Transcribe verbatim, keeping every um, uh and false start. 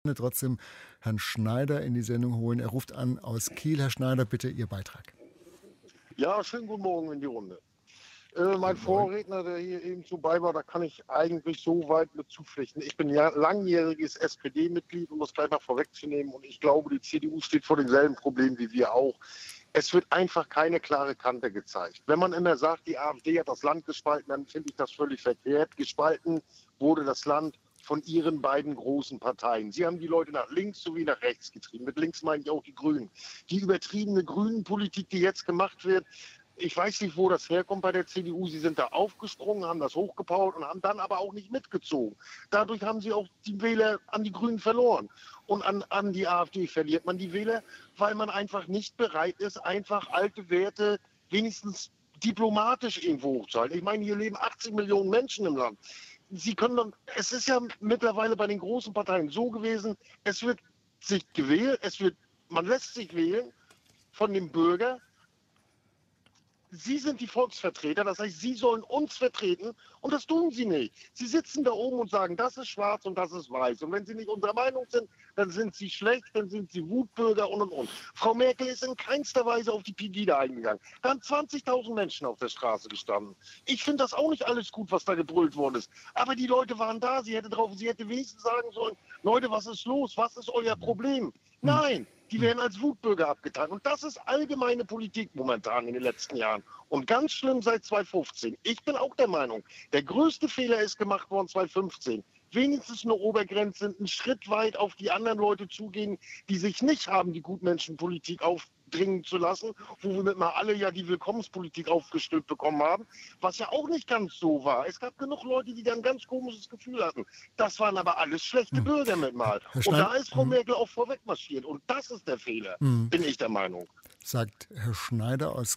trotzdem Herrn Schneider in die Sendung holen. Er ruft an aus Kiel. Herr Schneider, bitte Ihr Beitrag. Ja, schönen guten Morgen in die Runde. Äh, mein Vorredner, der hier eben zu bei war, da kann ich eigentlich so weit mit zupflichten. Ich bin ja langjähriges S P D-Mitglied, um das gleich mal vorwegzunehmen. Und ich glaube, die C D U steht vor denselben Problemen wie wir auch. Es wird einfach keine klare Kante gezeigt. Wenn man immer sagt, die AfD hat das Land gespalten, dann finde ich das völlig verkehrt. Gespalten wurde das Land von ihren beiden großen Parteien. Sie haben die Leute nach links sowie nach rechts getrieben. Mit links meine ich auch die Grünen. Die übertriebene Grünen-Politik, die jetzt gemacht wird, ich weiß nicht, wo das herkommt bei der C D U. Sie sind da aufgesprungen, haben das hochgepowert und haben dann aber auch nicht mitgezogen. Dadurch haben sie auch die Wähler an die Grünen verloren. Und an, an die AfD verliert man die Wähler, weil man einfach nicht bereit ist, einfach alte Werte wenigstens diplomatisch irgendwo hochzuhalten. Ich meine, hier leben achtzig Millionen Menschen im Land. Sie können dann, es ist ja mittlerweile bei den großen Parteien so gewesen, es wird sich gewählt, es wird, man lässt sich wählen von dem Bürger. Sie sind die Volksvertreter, das heißt, Sie sollen uns vertreten und das tun Sie nicht. Sie sitzen da oben und sagen, das ist schwarz und das ist weiß. Und wenn Sie nicht unserer Meinung sind, dann sind Sie schlecht, dann sind Sie Wutbürger und und und. Frau Merkel ist in keinster Weise auf die Pegida eingegangen. Da haben zwanzigtausend Menschen auf der Straße gestanden. Ich finde das auch nicht alles gut, was da gebrüllt worden ist. Aber die Leute waren da, sie hätte drauf, sie hätte wenigstens sagen sollen, Leute, was ist los? Was ist euer Problem? Nein, die werden als Wutbürger abgetan. Und das ist allgemeine Politik momentan in den letzten Jahren. Und ganz schlimm seit zweitausendfünfzehn. Ich bin auch der Meinung, der größte Fehler ist gemacht worden zweitausendfünfzehn. Wenigstens eine Obergrenze, einen Schritt weit auf die anderen Leute zugehen, die sich nicht haben, die Gutmenschenpolitik aufdringen zu lassen, wo wir mit mal alle ja die Willkommenspolitik aufgestülpt bekommen haben, was ja auch nicht ganz so war. Es gab genug Leute, die da ein ganz komisches Gefühl hatten. Das waren aber alles schlechte Hm. Bürger mit mal. Herr Und Schneid- da ist Frau Hm. Merkel auch vorweg marschiert. Und das ist der Fehler, Hm. bin ich der Meinung. Sagt Herr Schneider aus